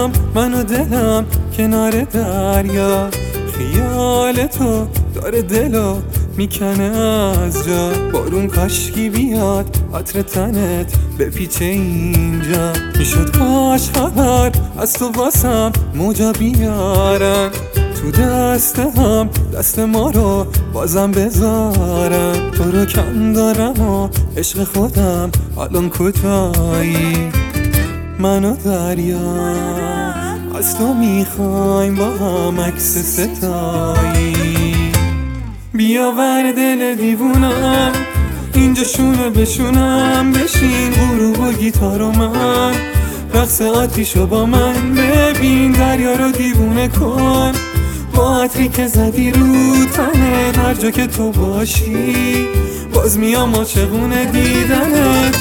هم من و دلم کنار دریا، خیال تو داره دلو میکنه از جا. بارون کاشکی بیاد عطر تنت بپیچه اینجا، میشد کاش خبر از تو واسم موجا بیارن، تو دست هم دست ما رو بازم بذارن. تو رو کم دارم و عشق خودم الان کجایی؟ من و دریا از تو میخوایم با هم عکس ستایی. بیا ور دل دیوونم اینجا شونه بشونم، بشین غروب و گیتار و من رقص آتیشو با من ببین، دریا رو دیوونه کن با عطری که زدی رو تنت. هر جا که تو باشی باز میام عاشقونه دیدنت.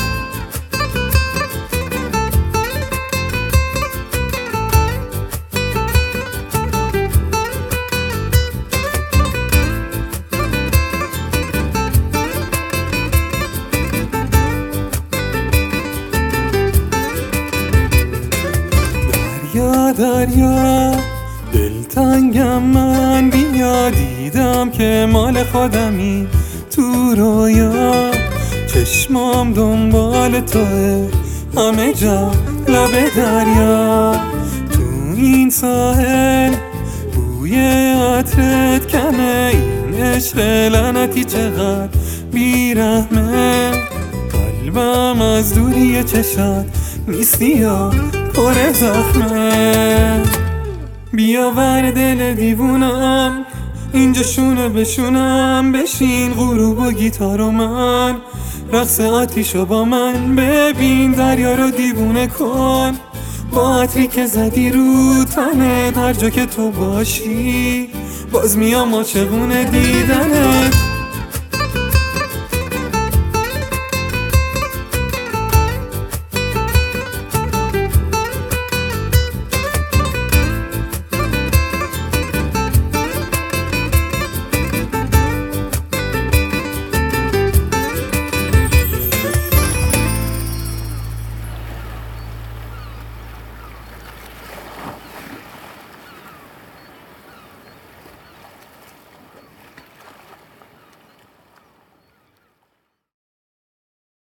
دریا دلتنگم من، بیا دیدم که مال خودمی تو رویا. چشمام دنبال توه همه جا لب دریا، تو این ساحل بوی عطرت کمه. این عشق لعنتی چقدر بیرحمه، قلبم از دوری چشات نیستی یا پر زخمه. بیا ور دل دیوونم اینجا شونه بشونم، بشین غروب و گیتار و من رقص آتیشو با من ببین، دریا رو دیوونه کن با عطری که زدی رو تنت. هر جا که تو باشی باز میام عاشقونه دیدنت.